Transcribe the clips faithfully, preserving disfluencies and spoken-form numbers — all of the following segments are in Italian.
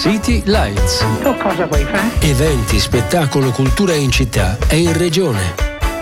City Lights. Tu cosa vuoi fare? Eventi, spettacolo, cultura in città e in regione.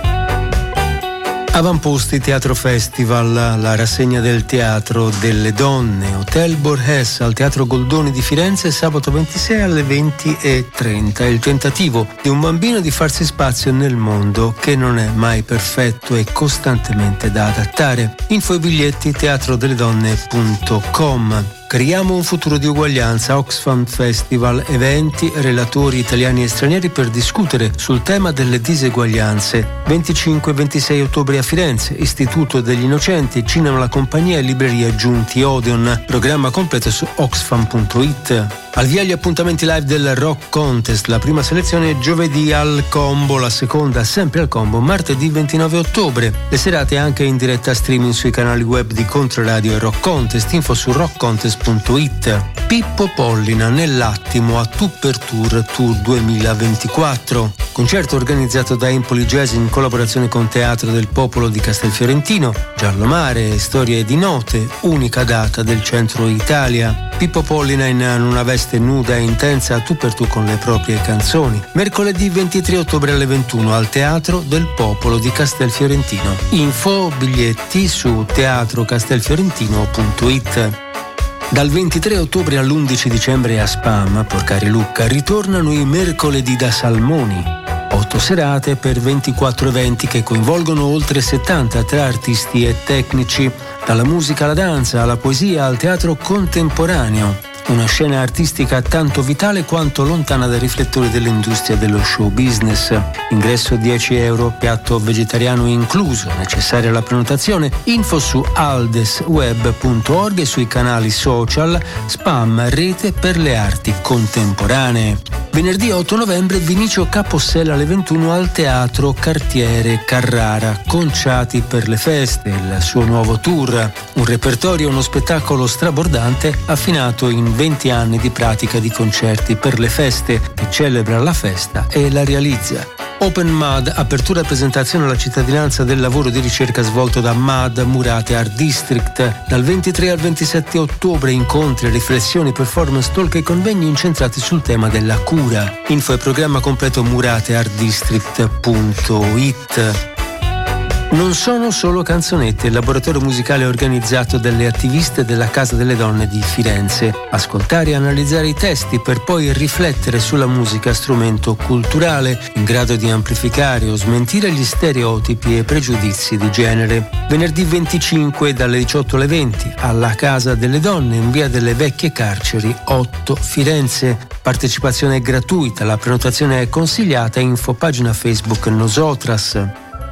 Avamposti Teatro Festival, la rassegna del teatro delle donne, Hotel Borghese al Teatro Goldoni di Firenze, sabato ventisei alle venti e trenta. Il tentativo di un bambino di farsi spazio nel mondo che non è mai perfetto e costantemente da adattare. Info e biglietti teatro delle donne punto com. Creiamo un futuro di uguaglianza, Oxfam Festival, eventi, relatori italiani e stranieri per discutere sul tema delle diseguaglianze. venticinque e ventisei ottobre a Firenze, Istituto degli Innocenti, Cinema La Compagnia e Libreria Giunti Odeon. Programma completo su oxfam punto it. Al via gli appuntamenti live del Rock Contest, la prima selezione giovedì al Combo, la seconda sempre al Combo martedì ventinove ottobre. Le serate anche in diretta streaming sui canali web di Controradio e Rock Contest, info su rock contest punto it. Pippo Pollina nell'attimo a Tu per Tour Tour duemilaventiquattro. Concerto organizzato da Empoli Jazz in collaborazione con Teatro del Popolo di Castelfiorentino, Giallomare, Storie di Note, unica data del centro Italia. Pippo Pollina in una veste nuda e intensa a tu per tu con le proprie canzoni. Mercoledì ventitré ottobre alle ventuno al Teatro del Popolo di Castelfiorentino. Info biglietti su teatro castelfiorentino punto it. Dal ventitré ottobre all'undici dicembre a Spam, Porcari Lucca, ritornano i Mercoledì da Salmoni. Otto serate per ventiquattro eventi che coinvolgono oltre settanta tra artisti e tecnici, dalla musica alla danza, alla poesia, al teatro contemporaneo. Una scena artistica tanto vitale quanto lontana dai riflettori dell'industria dello show business. Ingresso dieci euro, piatto vegetariano incluso, necessaria la prenotazione. Info su aldesweb punto org e sui canali social Spam, Rete per le Arti Contemporanee. Venerdì otto novembre Vinicio Capossela alle ventuno al Teatro Cartiere Carrara, Conciati per le feste, il suo nuovo tour. Un repertorio, uno spettacolo strabordante affinato in venti anni di pratica di concerti per le feste, che celebra la festa e la realizza. Open M A D, apertura e presentazione alla cittadinanza del lavoro di ricerca svolto da M A D Murate Art District. Dal ventitré al ventisette ottobre incontri, riflessioni, performance, talk e convegni incentrati sul tema della cura. Info e programma completo murate art district punto it. Non sono solo canzonette, il laboratorio musicale organizzato dalle attiviste della Casa delle Donne di Firenze. Ascoltare e analizzare i testi per poi riflettere sulla musica, strumento culturale in grado di amplificare o smentire gli stereotipi e pregiudizi di genere. Venerdì venticinque dalle diciotto alle venti alla Casa delle Donne in via delle Vecchie Carceri otto Firenze. Partecipazione gratuita, la prenotazione è consigliata. Info pagina Facebook Nosotras.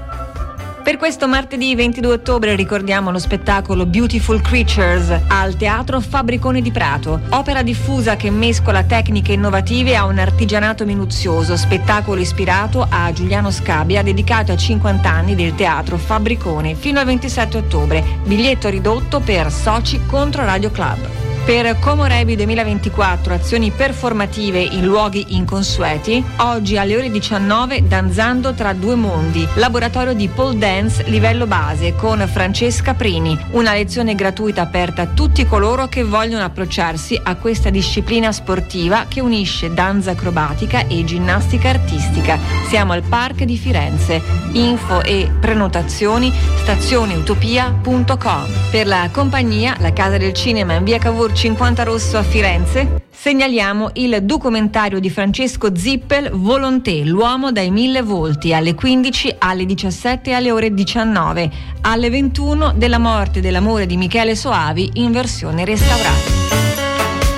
Per questo martedì ventidue ottobre ricordiamo lo spettacolo Beautiful Creatures al Teatro Fabbriconi di Prato, opera diffusa che mescola tecniche innovative a un artigianato minuzioso, spettacolo ispirato a Giuliano Scabbia dedicato ai cinquanta anni del Teatro Fabbriconi fino al ventisette ottobre, biglietto ridotto per soci contro Radio Club. Per Comorebi duemilaventiquattro, azioni performative in luoghi inconsueti, oggi alle ore diciannove Danzando tra due mondi, laboratorio di pole dance livello base con Francesca Prini, una lezione gratuita aperta a tutti coloro che vogliono approcciarsi a questa disciplina sportiva che unisce danza acrobatica e ginnastica artistica. Siamo al Park di Firenze. Info e prenotazioni stazione utopia punto com. Per la compagnia La Casa del Cinema in via Cavour cinquanta Rosso a Firenze segnaliamo il documentario di Francesco Zippel Volonté, l'uomo dai mille volti, alle quindici, alle diciassette e alle ore diciannove, alle ventuno della morte e dell'amore di Michele Soavi in versione restaurata.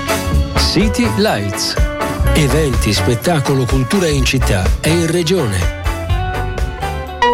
City Lights. Eventi, spettacolo, cultura in città e in regione.